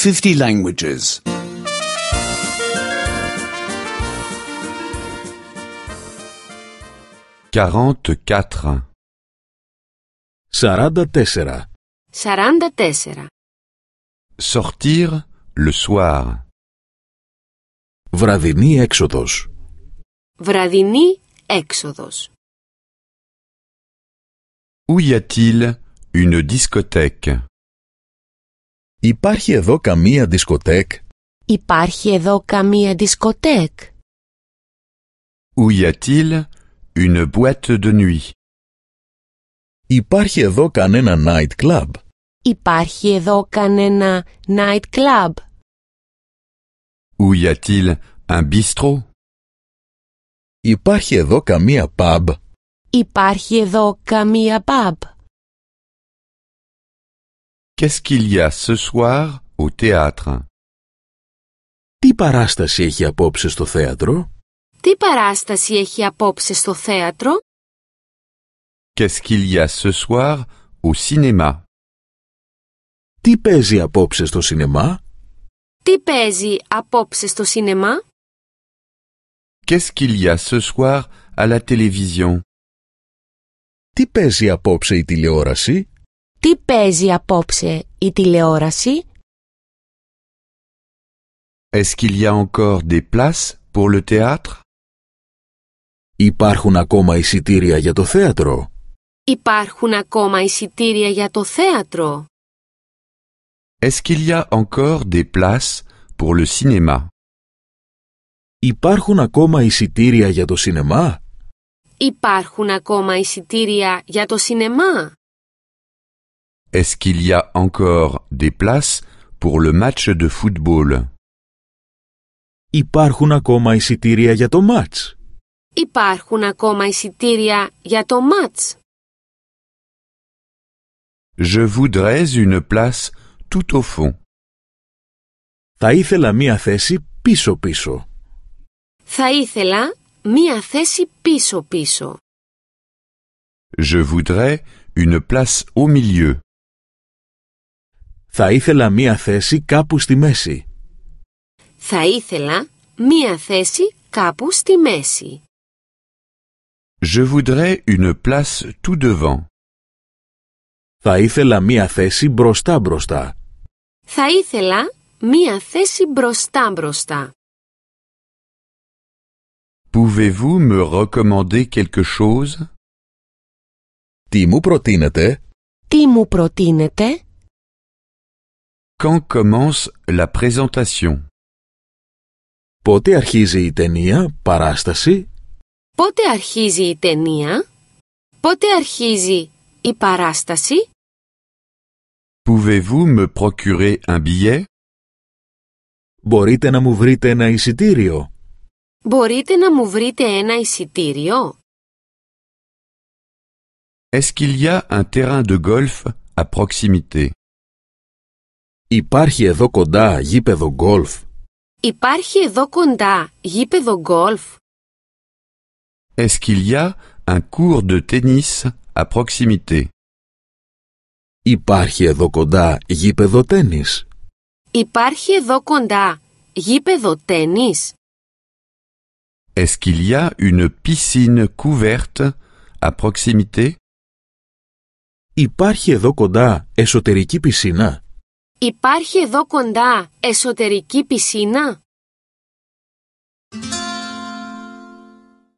50 languages. 44. 44. 44. Sortir le soir. Βραδινή έξοδος. Βραδινή έξοδος. Où y a-t-il une discothèque? Υπάρχει εδώ καμία δισκοτέκ? Υπάρχει εδώ καμία δισκοτέκ? Où y a-t-il une boîte de nuit? Υπάρχει εδώ κανένα night club? Υπάρχει εδώ κανένα night club? Où y a-t-il un bistrot? Υπάρχει εδώ καμία pub? Υπάρχει εδώ καμία pub? Qu'est-ce qu'il y a ce soir au théâtre? Τι παράσταση έχει απόψε στο θέατρο? Τι παράσταση έχει απόψε στο θέατρο? Qu'est-ce qu'il y a ce soir au cinéma? Τι παίζει απόψε στο σινεμά? Τι παίζει απόψε στο σινεμά? Qu'est-ce qu'il y a ce soir à la télévision? Τι παίζει απόψε η τηλεόραση? Τι παίζει απόψε η τηλεόραση? Est-ce qu'il y a encore des places pour le théâtre? Υπάρχουν ακόμα εισιτήρια για το θέατρο? Υπάρχουν ακόμα εισιτήρια για το θέατρο? Est-ce qu'il y a encore des places pour le cinéma? Υπάρχουν ακόμα εισιτήρια για το σινεμά? Υπάρχουν ακόμα εισιτήρια για το σινεμά? Est-ce qu'il y a encore des places pour le match de football? Υπάρχουν ακόμα εισιτήρια για το μάτς? Υπάρχουν ακόμα εισιτήρια για το μάτς? Je voudrais une place tout au fond. Θα ήθελα μία θέση πίσω-πίσω. Θα ήθελα μία θέση πίσω-πίσω. Je voudrais une place au milieu. Θα ήθελα μία θέση κάπου στη μέση. Θα ήθελα μία θέση κάπου στη μέση. Je voudrais une place tout devant. Θα ήθελα μία θέση μπροστά-μπροστά. Θα ήθελα μία θέση μπροστά-μπροστά. Pouvez-vous me recommander quelque chose? Τι μου προτείνετε? Τι μου προτείνετε? Quand commence la présentation? Πότε αρχίζει η ταινία, παράσταση? Πότε αρχίζει η ταινία? Πότε αρχίζει η παράσταση? Pouvez-vous me procurer un billet? Μπορείτε να μου βρείτε ένα εισιτήριο? Μπορείτε να μου βρείτε ένα εισιτήριο? Est-ce qu'il y a un terrain de golf à proximité? Υπάρχει εδώ κοντά γήπεδο γκολφ? Υπάρχει εδώ κοντά γήπεδο γκολφ? Est-ce qu'il y a un cours de tennis à proximité? Υπάρχει εδώ κοντά γήπεδο τένις? Υπάρχει εδώ κοντά γήπεδο τένις? Est-ce qu'il y a une piscine couverte à proximité? Υπάρχει εδώ κοντά εσωτερική πισίνα? Υπάρχει εδώ κοντά εσωτερική πισίνα?